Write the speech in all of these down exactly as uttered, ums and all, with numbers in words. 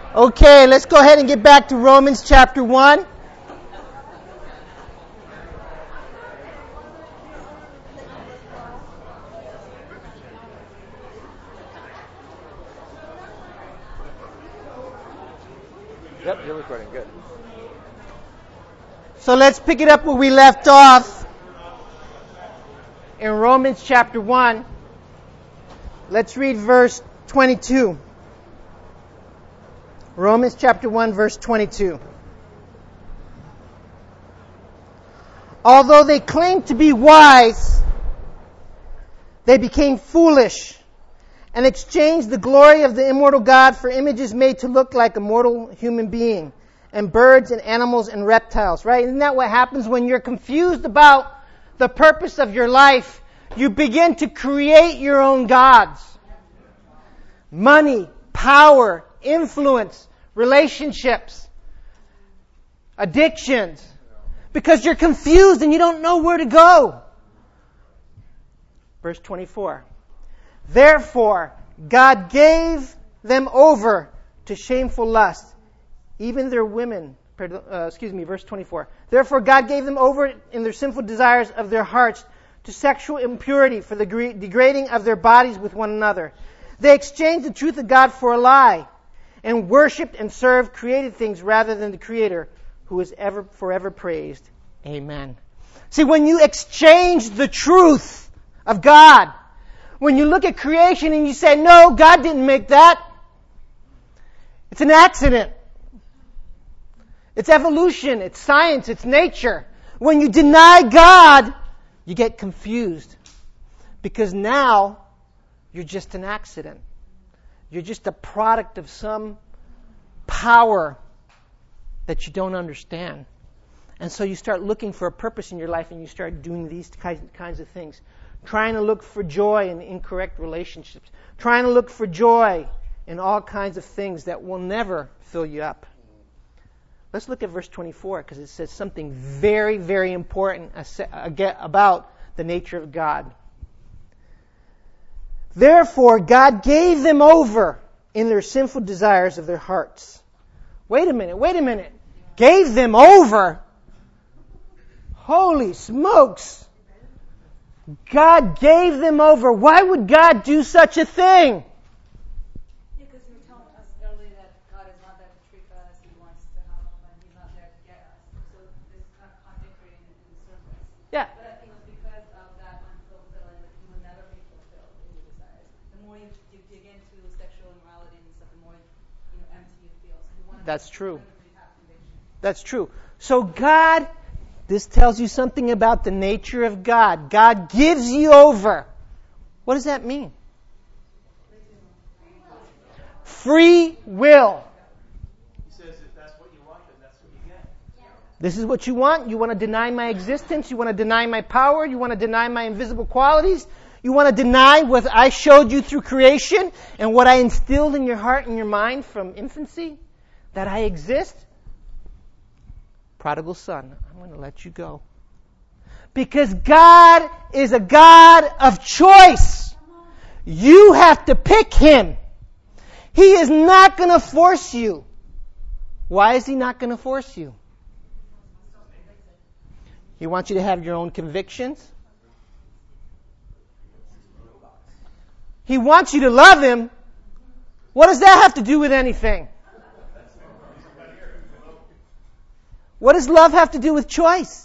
Okay, let's go ahead and get back to Romans chapter one. Yep, you're recording. Good. So let's pick it up where we left off in Romans chapter one. Let's read verse twenty-two. Romans chapter one, verse twenty-two. Although they claimed to be wise, they became foolish and exchanged the glory of the immortal God for images made to look like a mortal human being, and birds and animals and reptiles, right? Isn't that what happens when you're confused about the purpose of your life? You begin to create your own gods. Money, power, influence, relationships, addictions. Because you're confused and you don't know where to go. Verse twenty-four. Therefore, God gave them over to shameful lust, even their women. Uh, excuse me, verse twenty-four. Therefore, God gave them over in their sinful desires of their hearts to sexual impurity for the degrading of their bodies with one another. They exchanged the truth of God for a lie and worshipped and served created things rather than the Creator, who is ever forever praised. Amen. See, when you exchange the truth of God, when you look at creation and you say, no, God didn't make that. It's an accident. It's evolution. It's science. It's nature. When you deny God, you get confused. Because now, you're just an accident. You're just a product of some power that you don't understand. And so you start looking for a purpose in your life and you start doing these kinds of things. Trying to look for joy in incorrect relationships. Trying to look for joy in all kinds of things that will never fill you up. Let's look at verse twenty-four because it says something very, very important about the nature of God. Therefore, God gave them over in their sinful desires of their hearts. Wait a minute, wait a minute. Gave them over? Holy smokes. God gave them over. Why would God do such a thing? Because you were telling us earlier that God is not there to trick us. He wants to help us, and He's not there to get us. So this is kind of contradictory in the surface. Yeah. But I think it's because of that unfulfilled that you will never be fulfilled in your desires. The more you, you dig into sexual immorality and stuff, the more you know, empty you feel. So you want to That's true. have conviction. That's true. So God, this tells you something about the nature of God. God gives you over. What does that mean? Free will. He says if that's what you want, then that's what you get. This is what you want? You want to deny my existence? You want to deny my power? You want to deny my invisible qualities? You want to deny what I showed you through creation and what I instilled in your heart and your mind from infancy? That I exist? Prodigal son, I'm going to let you go. Because God is a God of choice. You have to pick Him. He is not going to force you. Why is He not going to force you? He wants you to have your own convictions. He wants you to love Him. What does that have to do with anything? What does love have to do with choice?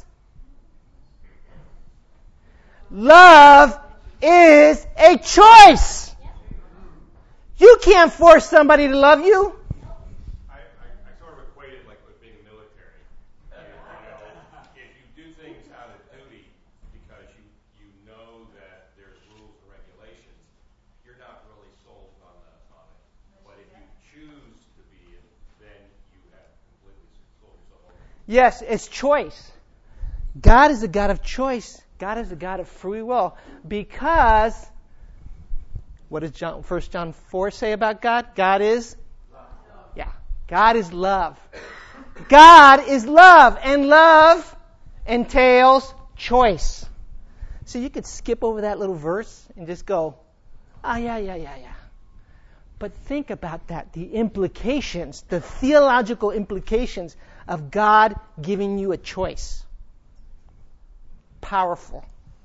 Love is a choice. You can't force somebody to love you. I, I, I sort of equate it like with being military. You know, if you do things out of duty because you, you know that there's rules and regulations, you're not really sold on, the, on it. But if you choose to be, then you have completely sold yourself over. Yes, it's choice. God is a God of choice. God is a God of free will. Because, what does John, First John four say about God? God is? Love. Yeah. God is love. God is love. And love entails choice. So you could skip over that little verse and just go, oh, yeah, yeah, yeah, yeah. But think about that, the implications, the theological implications of God giving you a choice. Powerful.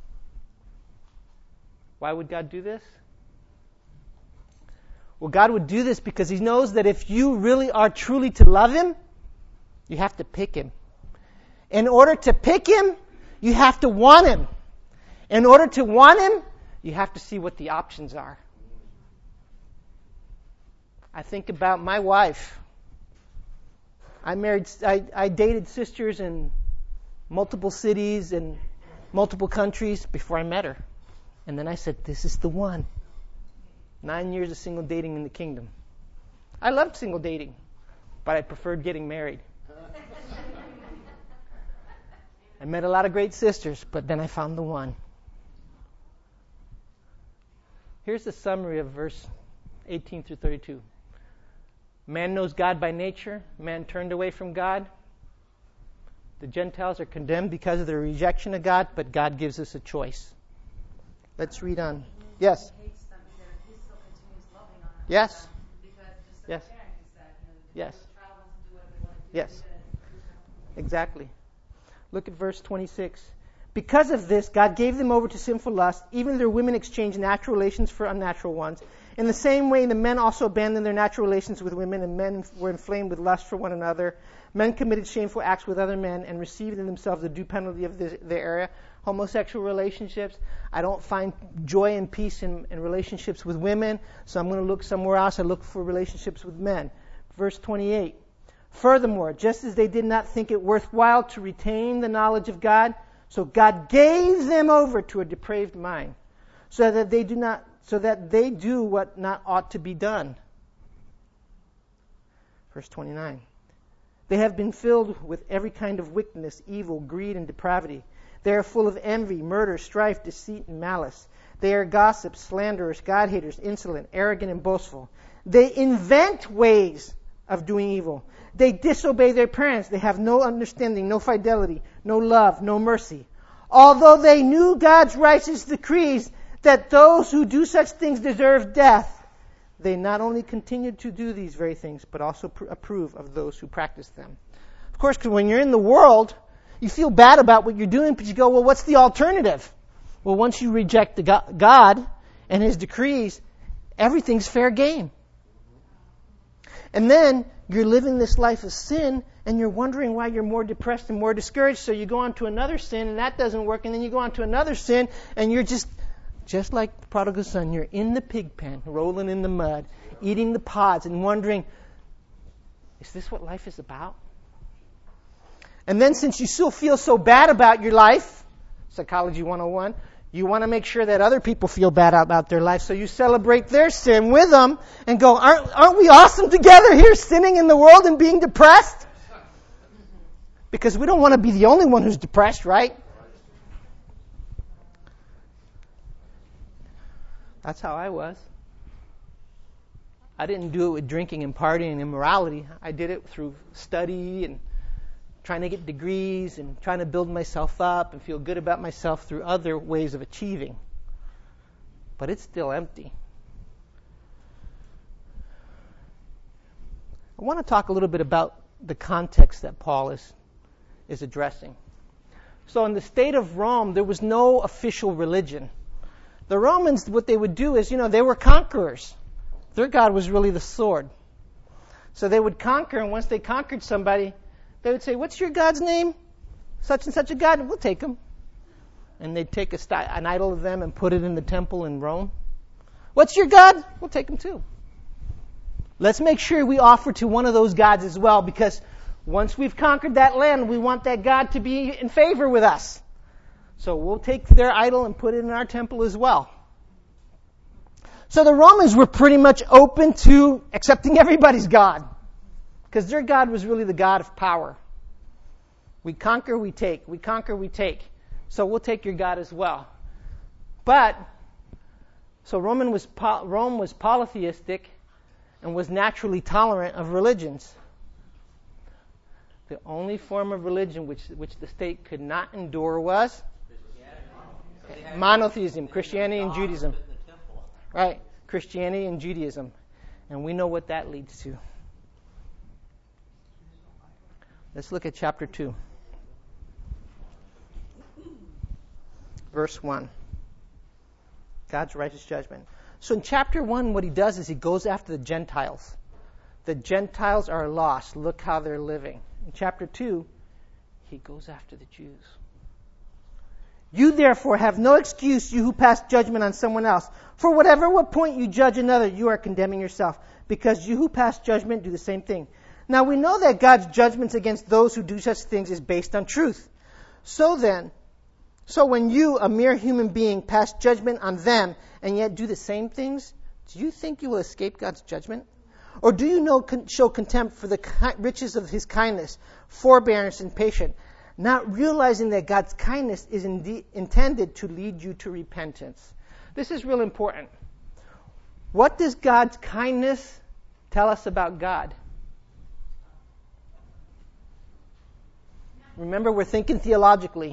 Why would God do this? Well, God would do this because He knows that if you really are truly to love Him, you have to pick Him. In order to pick Him, you have to want Him. In order to want Him, you have to see what the options are. I think about my wife. I married, I, I dated sisters in multiple cities and multiple countries before I met her. And then I said, this is the one. Nine years of single dating in the kingdom. I loved single dating, but I preferred getting married. I met a lot of great sisters, but then I found the one. Here's the summary of verse eighteen through thirty-two. Man knows God by nature. Man turned away from God. The Gentiles are condemned because of their rejection of God, but God gives us a choice. Let's read on. Yes. Yes. Yes. Yes. Yes. Exactly. Look at verse twenty-six. Because of this, God gave them over to sinful lust. Even their women exchanged natural relations for unnatural ones. In the same way, the men also abandoned their natural relations with women, and men were inflamed with lust for one another. Men committed shameful acts with other men and received in themselves the due penalty of this, their area. Homosexual relationships. I don't find joy and peace in, in relationships with women, so I'm going to look somewhere else. I look for relationships with men. Verse twenty-eight. Furthermore, just as they did not think it worthwhile to retain the knowledge of God, so God gave them over to a depraved mind, so that they do not, so that they do what not ought to be done. Verse twenty-nine. They have been filled with every kind of wickedness, evil, greed, and depravity. They are full of envy, murder, strife, deceit, and malice. They are gossips, slanderers, God-haters, insolent, arrogant, and boastful. They invent ways of doing evil. They disobey their parents. They have no understanding, no fidelity, no love, no mercy. Although they knew God's righteous decrees that those who do such things deserve death, they not only continue to do these very things, but also pr- approve of those who practice them. Of course, because when you're in the world, you feel bad about what you're doing, but you go, well, what's the alternative? Well, once you reject the go- God and His decrees, everything's fair game. And then you're living this life of sin, and you're wondering why you're more depressed and more discouraged, so you go on to another sin, and that doesn't work, and then you go on to another sin, and you're just, just like the prodigal son, you're in the pig pen, rolling in the mud, eating the pods, and wondering, is this what life is about? And then since you still feel so bad about your life, Psychology one oh one, you want to make sure that other people feel bad about their life, so you celebrate their sin with them and go, aren't, aren't we awesome together here sinning in the world and being depressed? Because we don't want to be the only one who's depressed, right? That's how I was. I didn't do it with drinking and partying and immorality. I did it through study and trying to get degrees and trying to build myself up and feel good about myself through other ways of achieving. But it's still empty. I want to talk a little bit about the context that Paul is, is addressing. So in the state of Rome, there was no official religion. The Romans, what they would do is, you know, they were conquerors. Their God was really the sword. So they would conquer, and once they conquered somebody, they would say, what's your God's name? Such and such a God. We'll take him. And they'd take a st- an idol of them and put it in the temple in Rome. What's your God? We'll take him too. Let's make sure we offer to one of those gods as well, because once we've conquered that land, we want that God to be in favor with us. So we'll take their idol and put it in our temple as well. So the Romans were pretty much open to accepting everybody's God, because their God was really the God of power. We conquer, we take. We conquer, we take. So we'll take your God as well. But, so Roman was Rome was polytheistic and was naturally tolerant of religions. The only form of religion which which the state could not endure was monotheism, Christianity and Judaism. Right, Christianity and Judaism. And we know what that leads to. Let's look at chapter two. Verse one. God's righteous judgment. So in chapter one, what he does is he goes after the Gentiles. The Gentiles are lost. Look how they're living. In chapter two, he goes after the Jews. You therefore have no excuse, you who pass judgment on someone else. For whatever what point you judge another, you are condemning yourself, because you who pass judgment do the same thing. Now we know that God's judgments against those who do such things is based on truth. So then, so when you, a mere human being, pass judgment on them and yet do the same things, do you think you will escape God's judgment? Or do you know, con- show contempt for the ki- riches of his kindness, forbearance, and patience, not realizing that God's kindness is indeed intended to lead you to repentance? This is real important. What does God's kindness tell us about God? Remember, we're thinking theologically.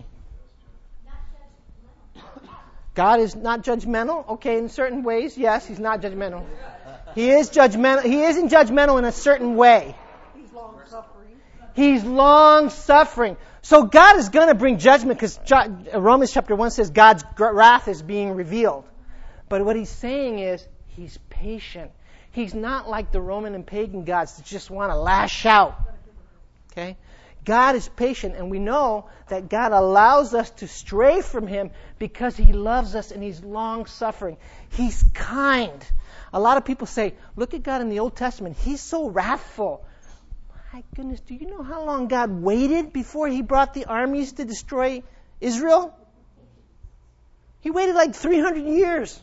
God is not judgmental. Okay, in certain ways, yes, he's not judgmental. He is judgmental. He isn't judgmental in a certain way. He's long suffering. He's long suffering. So God is going to bring judgment, because Romans chapter one says God's wrath is being revealed. But what he's saying is he's patient. He's not like the Roman and pagan gods that just want to lash out. Okay? God is patient, and we know that God allows us to stray from him because he loves us and he's long-suffering. He's kind. A lot of people say, look at God in the Old Testament. He's so wrathful. My goodness, do you know how long God waited before he brought the armies to destroy Israel? He waited like three hundred years.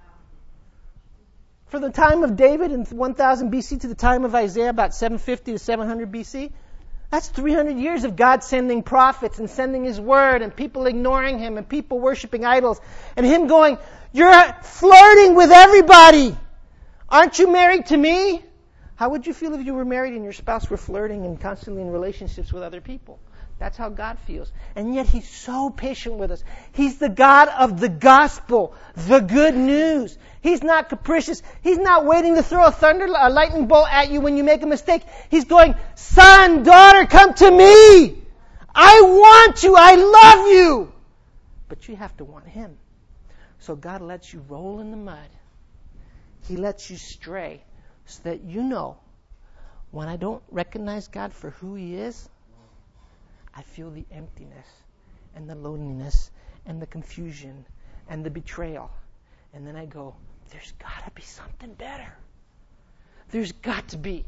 From the time of David in one thousand B C to the time of Isaiah, about seven fifty to seven hundred B C. That's three hundred years of God sending prophets and sending his word and people ignoring him and people worshiping idols. And him going, you're flirting with everybody. Aren't you married to me? How would you feel if you were married and your spouse were flirting and constantly in relationships with other people? That's how God feels. And yet he's so patient with us. He's the God of the gospel, the good news. He's not capricious. He's not waiting to throw a thunder, a lightning bolt at you when you make a mistake. He's going, son, daughter, come to me. I want you. I love you. But you have to want him. So God lets you roll in the mud. He lets you stray so that you know, when I don't recognize God for who he is, I feel the emptiness and the loneliness and the confusion and the betrayal. And then I go, there's got to be something better. There's got to be.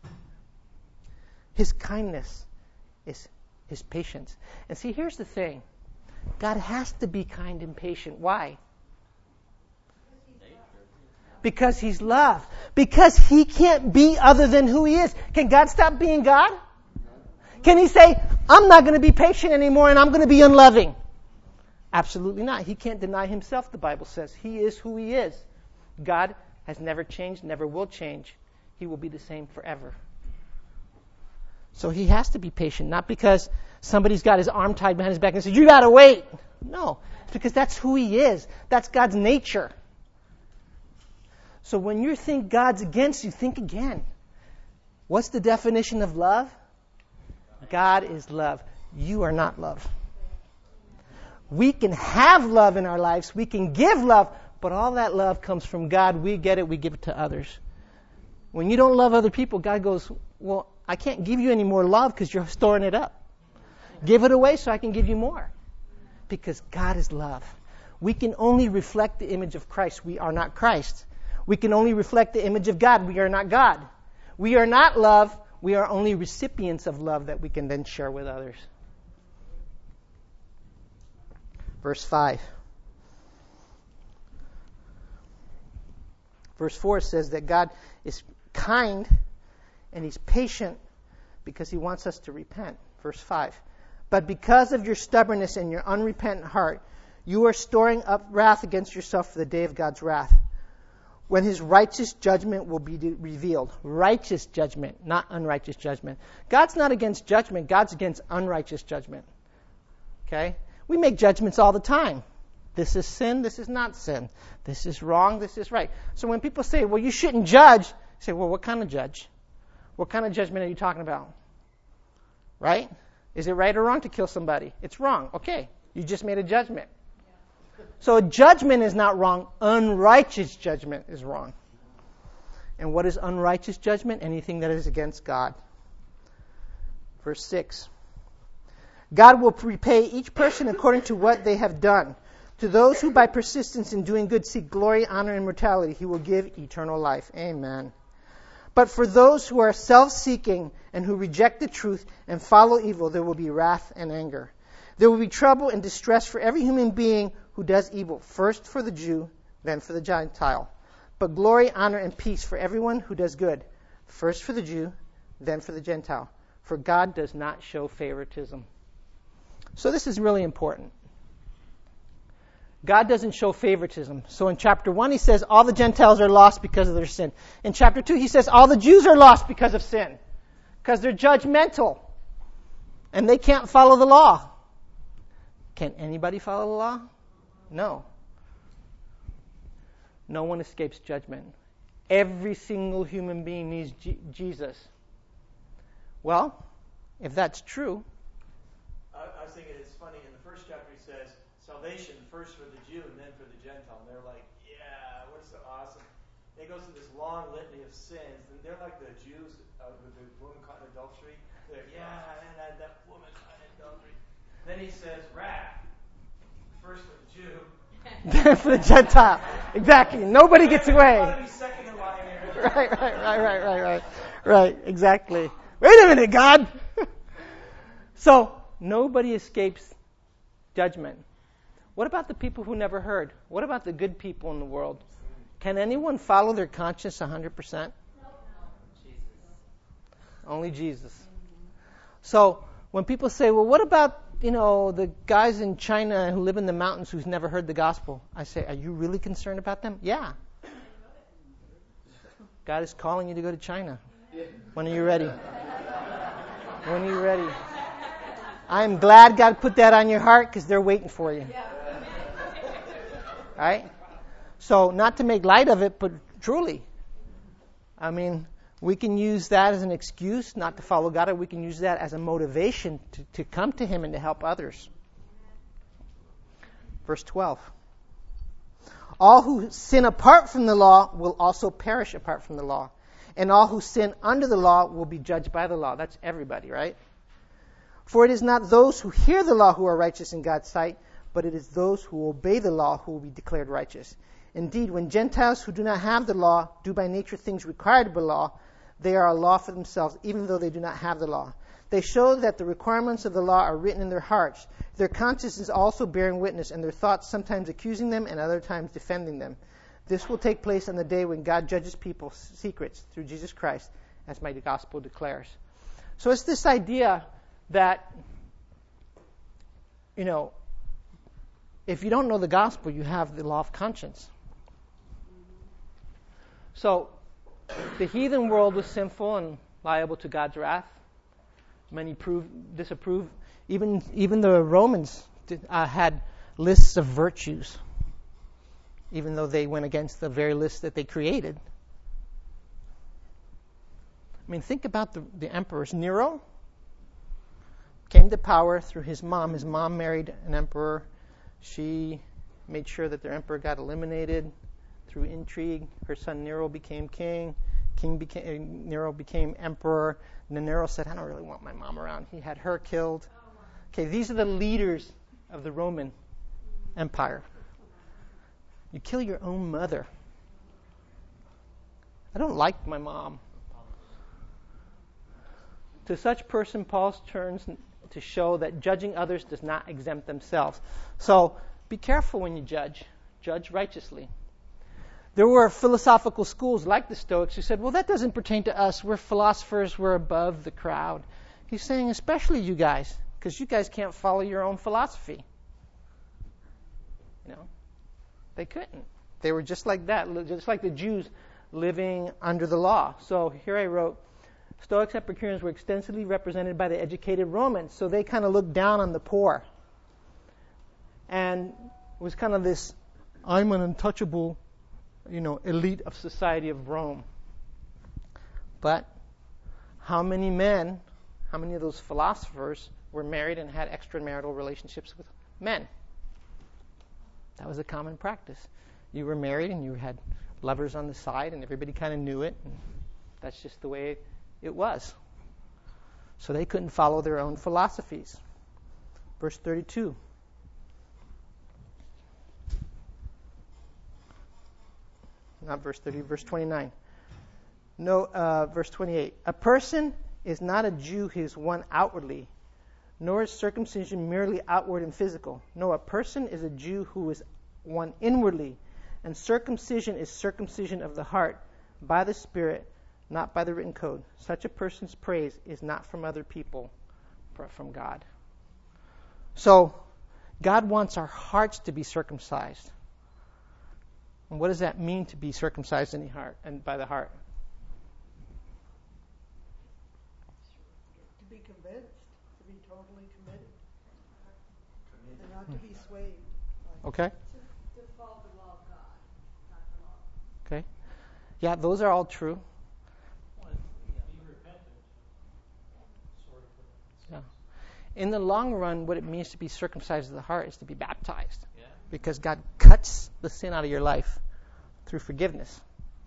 His kindness is his patience. And see, here's the thing. God has to be kind and patient. Why? Because he's love. Because he can't be other than who he is. Can God stop being God? Can he say, I'm not going to be patient anymore and I'm going to be unloving? Absolutely not. He can't deny himself, the Bible says. He is who he is. God has never changed, never will change. He will be the same forever. So he has to be patient, not because somebody's got his arm tied behind his back and says, you got to wait. No, it's because that's who he is. That's God's nature. So when you think God's against you, think again. What's the definition of love? God is love. You are not love. We can have love in our lives. We can give love, but all that love comes from God. We get it. We give it to others. When you don't love other people, God goes, well, I can't give you any more love because you're storing it up. Give it away so I can give you more. Because God is love. We can only reflect the image of Christ. We are not Christ. We can only reflect the image of God. We are not God. We are not love. We are only recipients of love that we can then share with others. Verse five. Verse four says that God is kind and he's patient because he wants us to repent. Verse five. But because of your stubbornness and your unrepentant heart, you are storing up wrath against yourself for the day of God's wrath, when his righteous judgment will be revealed. Righteous judgment, not unrighteous judgment. God's not against judgment. God's against unrighteous judgment. Okay? We make judgments all the time. This is sin. This is not sin. This is wrong. This is right. So when people say, well, you shouldn't judge, say, well, what kind of judge? What kind of judgment are you talking about? Right? Is it right or wrong to kill somebody? It's wrong. Okay. You just made a judgment. So judgment is not wrong. Unrighteous judgment is wrong. And what is unrighteous judgment? Anything that is against God. Verse six. God will repay each person according to what they have done. To those who by persistence in doing good seek glory, honor, and immortality, he will give eternal life. Amen. But for those who are self-seeking and who reject the truth and follow evil, there will be wrath and anger. There will be trouble and distress for every human being who does evil, first for the Jew, then for the Gentile. But glory, honor, and peace for everyone who does good, first for the Jew, then for the Gentile. For God does not show favoritism. So this is really important. God doesn't show favoritism. So in chapter one, he says all the Gentiles are lost because of their sin. In chapter two, he says all the Jews are lost because of sin. Because they're judgmental. And they can't follow the law. Can anybody follow the law? No. No one escapes judgment. Every single human being needs G- Jesus. Well, if that's true. I, I was thinking it's funny. In the first chapter, he says salvation first for the Jew and then for the Gentile. And they're like, yeah, what's so awesome? And he goes through this long litany of sins. And they're like the Jews uh, with the woman caught in adultery. They're, yeah, and that, that woman caught in adultery. Then he says wrath first for the Jew. Then for the Gentile. Exactly. Nobody gets away. Right, right, right, right, right, right, right. Right, exactly. Wait a minute, God. So, nobody escapes judgment. What about the people who never heard? What about the good people in the world? Can anyone follow their conscience one hundred percent? No. Jesus. Only Jesus. So, when people say, well, what about, you know, the guys in China who live in the mountains who's never heard the gospel? I say, are you really concerned about them? Yeah. God is calling you to go to China. When are you ready? When are you ready? I'm glad God put that on your heart because they're waiting for you. Right? So, not to make light of it, but truly. I mean, we can use that as an excuse not to follow God, or we can use that as a motivation to, to come to Him and to help others. Verse twelve. All who sin apart from the law will also perish apart from the law. And all who sin under the law will be judged by the law. That's everybody, right? For it is not those who hear the law who are righteous in God's sight, but it is those who obey the law who will be declared righteous. Indeed, when Gentiles who do not have the law do by nature things required by law, they are a law for themselves, even though they do not have the law. They show that the requirements of the law are written in their hearts. Their conscience is also bearing witness, and their thoughts sometimes accusing them and other times defending them. This will take place on the day when God judges people's secrets through Jesus Christ, as my gospel declares. So it's this idea that, you know, if you don't know the gospel, you have the law of conscience. So, the heathen world was sinful and liable to God's wrath. Many prove, disapprove. Even even the Romans did, uh, had lists of virtues, even though they went against the very list that they created. I mean, think about the, the emperors. Nero came to power through his mom. His mom married an emperor. She made sure that their emperor got eliminated through intrigue. Her son Nero became king. King became Nero became emperor. And then Nero said, I don't really want my mom around. He had her killed. Okay, these are the leaders of the Roman Empire. You kill your own mother. I don't like my mom. To such person, Paul turns to show that judging others does not exempt themselves. So be careful when you judge. Judge righteously. There were philosophical schools like the Stoics who said, well, that doesn't pertain to us. We're philosophers. We're above the crowd. He's saying, especially you guys, because you guys can't follow your own philosophy. You know, they couldn't. They were just like that, just like the Jews living under the law. So here I wrote, Stoics and Epicureans were extensively represented by the educated Romans, so they kind of looked down on the poor. And it was kind of this, I'm an untouchable, you know, elite of society of Rome. But how many men, how many of those philosophers were married and had extramarital relationships with men? That was a common practice. You were married and you had lovers on the side, and everybody kind of knew it. And that's just the way it was. So they couldn't follow their own philosophies. Verse thirty-two. Not verse thirty, verse twenty-nine. No, uh, verse twenty-eight. A person is not a Jew who is one outwardly, nor is circumcision merely outward and physical. No, a person is a Jew who is one inwardly, and circumcision is circumcision of the heart by the Spirit, not by the written code. Such a person's praise is not from other people, but from God. So, God wants our hearts to be circumcised. And what does that mean to be circumcised in the heart and by the heart? To be convinced, to be totally committed, and not to be swayed. Okay. To, to follow the law of God, not the law. Okay. Yeah, those are all true. Yeah. In the long run, what it means to be circumcised of the heart is to be baptized. Yeah. Because God cuts the sin out of your life through forgiveness.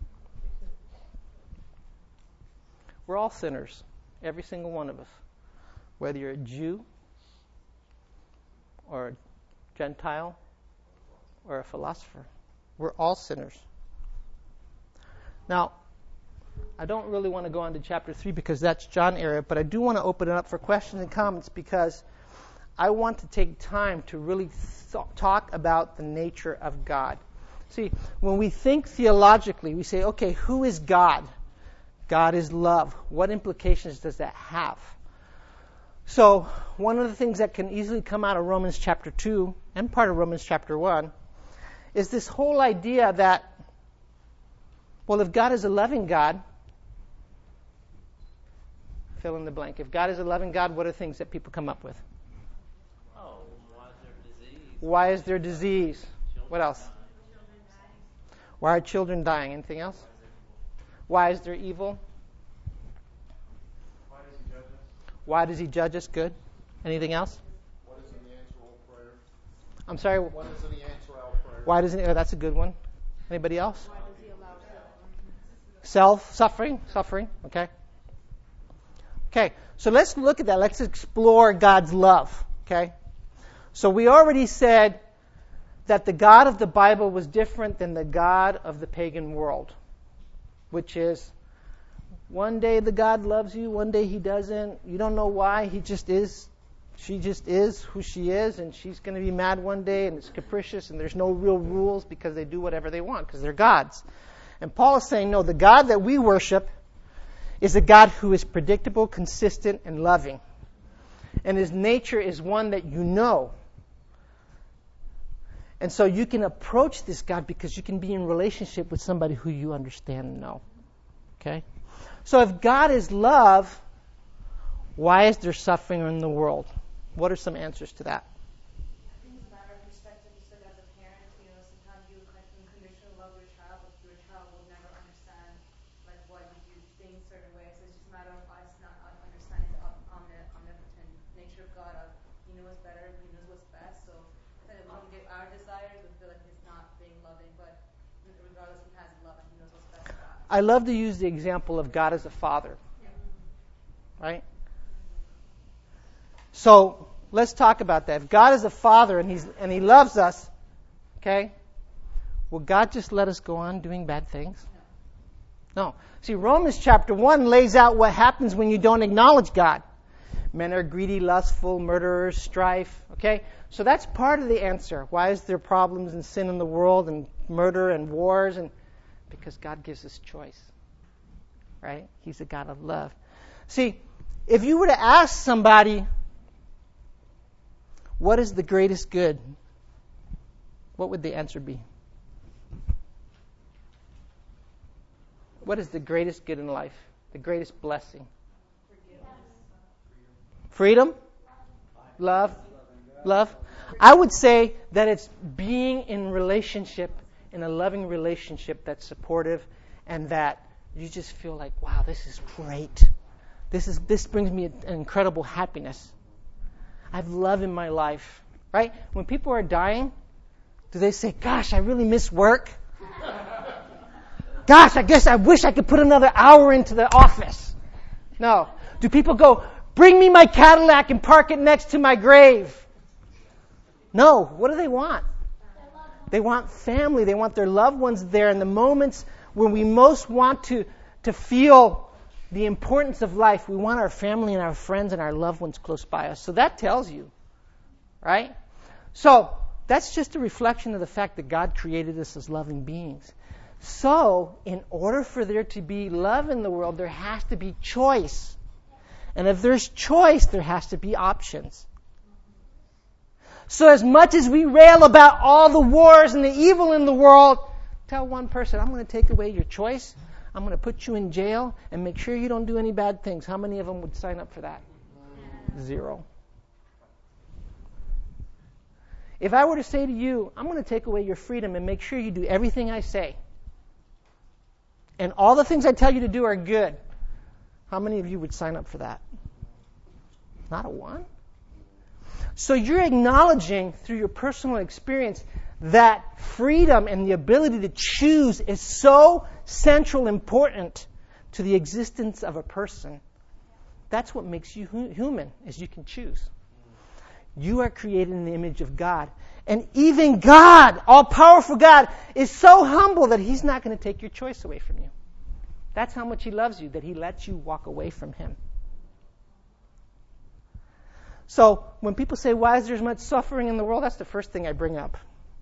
We're all sinners, every single one of us. Whether you're a Jew or a Gentile or a philosopher, we're all sinners. Now, I don't really want to go on to chapter three because that's John area, but I do want to open it up for questions and comments because I want to take time to really th- talk about the nature of God. See, when we think theologically, we say, okay, who is God? God is love. What implications does that have? So, one of the things that can easily come out of Romans chapter two and part of Romans chapter one is this whole idea that, well, if God is a loving God, fill in the blank. If God is a loving God, what are things that people come up with? Oh, why is there disease? Why is there disease? What else? Why are children dying? Anything else? Why is there evil? Why does he judge us? Why does he judge us? Good. Anything else? Why doesn't he answer all prayer? I'm sorry. Why doesn't he answer all prayer? Why doesn't he? Oh, that's a good one. Anybody else? Why does he allow Self suffering, suffering. Okay. Okay. So let's look at that. Let's explore God's love. Okay. So we already said that the God of the Bible was different than the God of the pagan world, which is one day the God loves you, one day he doesn't. You don't know why. He just is. She just is who she is, and she's going to be mad one day, and it's capricious, and there's no real rules because they do whatever they want because they're gods. And Paul is saying, no, the God that we worship is a God who is predictable, consistent, and loving. And his nature is one that you know. And so you can approach this God because you can be in relationship with somebody who you understand and know. Okay? So if God is love, why is there suffering in the world? What are some answers to that? I think it's a matter of perspective. Just like as a parent, you know, sometimes you unconditionally love your child, but your child will never understand like why you do things certain ways. So it's just a matter of us not understanding the omni- omnipotent nature of God. Of he knows better, he knows what's best. So instead of when we get our desires, we feel like it's not being loving, but regardless, he has love and he knows what's best for us. I love to use the example of God as a father. Yeah. Right? So let's talk about that. If God is a father and he's and he loves us, okay, will God just let us go on doing bad things? No. See, Romans chapter one lays out what happens when you don't acknowledge God. Men are greedy, lustful, murderers, strife. Okay? So that's part of the answer. Why is there problems and sin in the world and murder and wars? And because God gives us choice. Right? He's a God of love. See, if you were to ask somebody, what is the greatest good? What would the answer be? What is the greatest good in life? The greatest blessing? Freedom? Love? Love? I would say that it's being in relationship, in a loving relationship that's supportive and that you just feel like, wow, this is great. This is this brings me an incredible happiness. I have love in my life, right? When people are dying, do they say, gosh, I really miss work? Gosh, I guess I wish I could put another hour into the office. No. Do people go, bring me my Cadillac and park it next to my grave? No. What do they want? They want family. They want their loved ones there. In the moments when we most want to, to feel the importance of life, we want our family and our friends and our loved ones close by us. So that tells you, right? So that's just a reflection of the fact that God created us as loving beings. So, in order for there to be love in the world, there has to be choice. And if there's choice, there has to be options. So as much as we rail about all the wars and the evil in the world, tell one person, I'm going to take away your choice. I'm going to put you in jail and make sure you don't do any bad things. How many of them would sign up for that? Zero. If I were to say to you, I'm going to take away your freedom and make sure you do everything I say, and all the things I tell you to do are good, how many of you would sign up for that? Not a one. So you're acknowledging through your personal experience that freedom and the ability to choose is so central, important to the existence of a person. That's what makes you hu- human, is you can choose. You are created in the image of God. And even God, all-powerful God, is so humble that He's not going to take your choice away from you. That's how much He loves you, that He lets you walk away from Him. So when people say, why is there so much suffering in the world? That's the first thing I bring up.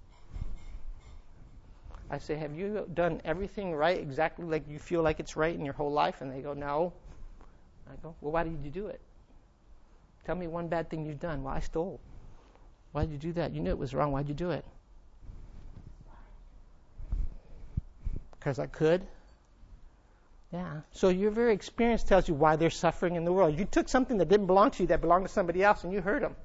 I say, have you done everything right, exactly like you feel like it's right in your whole life? And they go, no. I go, well, why did you do it? Tell me one bad thing you've done. Well, I stole. Why did you do that? You knew it was wrong. Why did you do it? Because I could. Yeah. So your very experience tells you why there's suffering in the world. You took something that didn't belong to you, that belonged to somebody else, and you hurt them.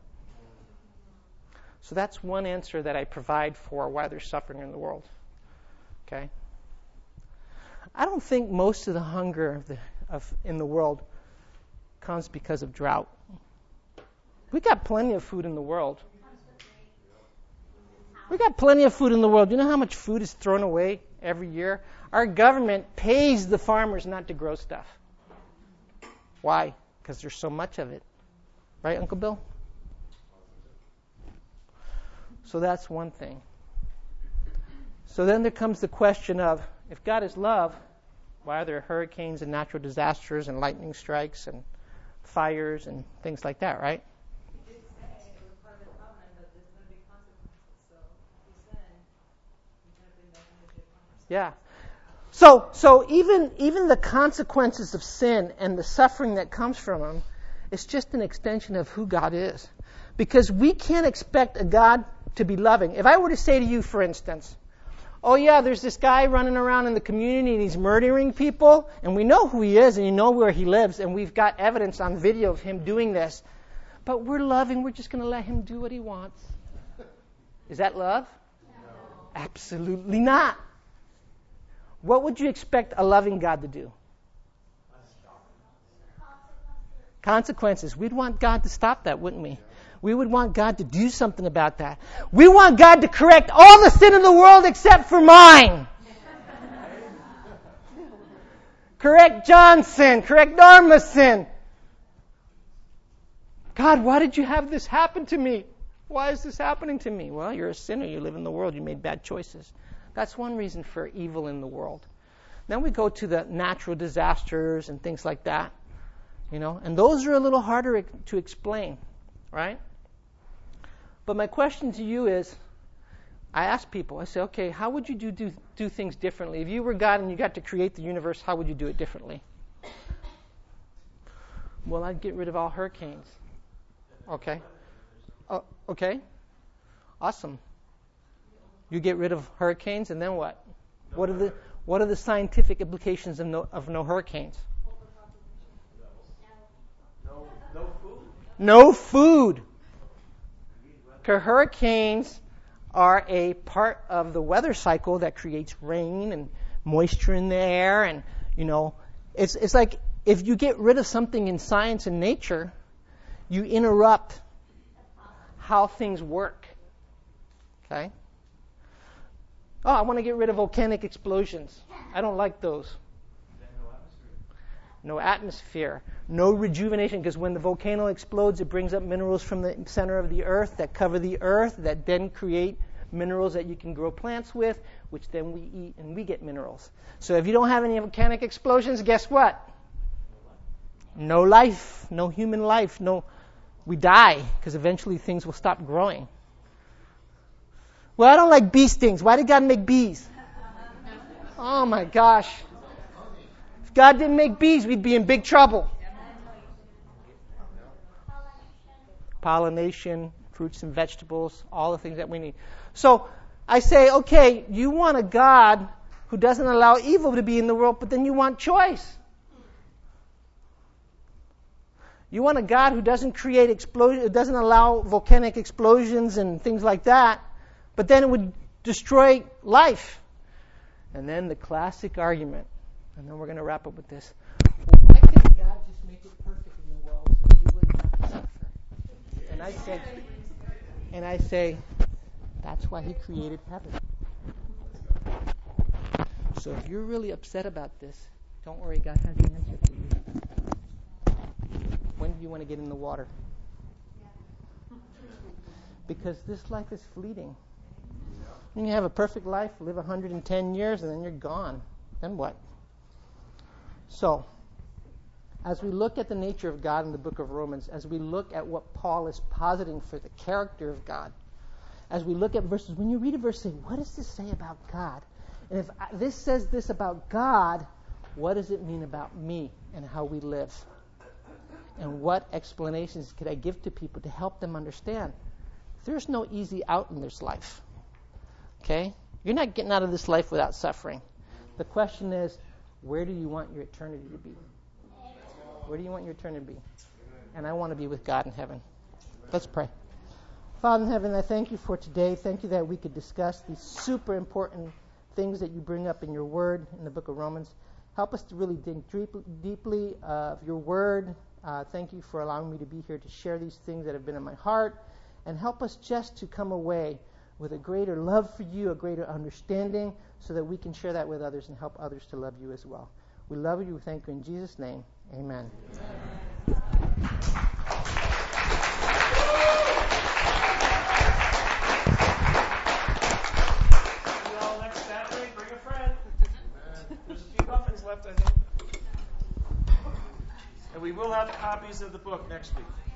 So that's one answer that I provide for why there's suffering in the world. Okay? I don't think most of the hunger of the, of, in the world comes because of drought. We got plenty of food in the world. We got plenty of food in the world. You know how much food is thrown away every year? Our government pays the farmers not to grow stuff. Why? Because there's so much of it. Right, Uncle Bill? So that's one thing. So then there comes the question of, if God is love, why are there hurricanes and natural disasters and lightning strikes and fires and things like that, right? You did say it was part of the covenant that there's going to be consequences. So if you sin, you're going to bring that energy upon yourself. Yeah. So, so even even the consequences of sin and the suffering that comes from them is just an extension of who God is. Because we can't expect a God to be loving. If I were to say to you, for instance, oh yeah, there's this guy running around in the community and he's murdering people, and we know who he is and you know where he lives, and we've got evidence on video of him doing this, but we're loving, we're just going to let him do what he wants. Is that love? No. Absolutely not. What would you expect a loving God to do? Consequences. We'd want God to stop that, wouldn't we? We would want God to do something about that. We want God to correct all the sin in the world except for mine. Correct John's sin. Correct Norma's sin. God, why did you have this happen to me? Why is this happening to me? Well, you're a sinner. You live in the world. You made bad choices. That's one reason for evil in the world. Then we go to the natural disasters and things like that. You know, and those are a little harder to explain, right? But my question to you is, I ask people, I say, okay, how would you do, do do things differently? If you were God and you got to create the universe, how would you do it differently? Well, I'd get rid of all hurricanes. Okay. Oh, okay. Awesome. You get rid of hurricanes, and then what? What are the what are the scientific implications of no of no hurricanes? No, no food. No food. Because hurricanes are a part of the weather cycle that creates rain and moisture in the air, and You know, it's it's like if you get rid of something in science and nature, you interrupt how things work. Okay? Oh, I want to get rid of volcanic explosions. I don't like those. No atmosphere, no rejuvenation, because when the volcano explodes, it brings up minerals from the center of the earth that cover the earth, that then create minerals that you can grow plants with, which then we eat and we get minerals. So if you don't have any volcanic explosions, guess what? No life, no human life, no, we die, because eventually things will stop growing. Well, I don't like bee stings. Why did God make bees? Oh my gosh. If God didn't make bees, we'd be in big trouble. Pollination, fruits and vegetables, all the things that we need. So I say, okay, you want a God who doesn't allow evil to be in the world, but then you want choice. You want a God who doesn't create explosion, doesn't allow volcanic explosions and things like that, but then it would destroy life. And then the classic argument, and then we're going to wrap up with this. Well, why couldn't God just make it perfect in the world so that we wouldn't have to suffer? And I say, and I say, that's why He created heaven. So if you're really upset about this, don't worry, God has the answer for you. When do you want to get in the water? Because this life is fleeting. You can have a perfect life, live one hundred ten years, and then you're gone. Then what? So, as we look at the nature of God in the book of Romans, as we look at what Paul is positing for the character of God, as we look at verses, when you read a verse, say, what does this say about God? And if I, this says this about God, what does it mean about me and how we live? And what explanations could I give to people to help them understand? There's no easy out in this life. Okay? You're not getting out of this life without suffering. The question is, where do you want your eternity to be? Where do you want your eternity to be? And I want to be with God in heaven. Let's pray. Father in heaven, I thank you for today. Thank you that we could discuss these super important things that you bring up in your word in the book of Romans. Help us to really dig deep, deeply of your word. Uh, thank you for allowing me to be here to share these things that have been in my heart. And help us just to come away with a greater love for you, a greater understanding, so that we can share that with others and help others to love you as well. We love you. We thank you in Jesus' name. Amen. Amen. See you all next Saturday. Bring a friend. There's a few muffins left, I think. And we will have copies of the book next week.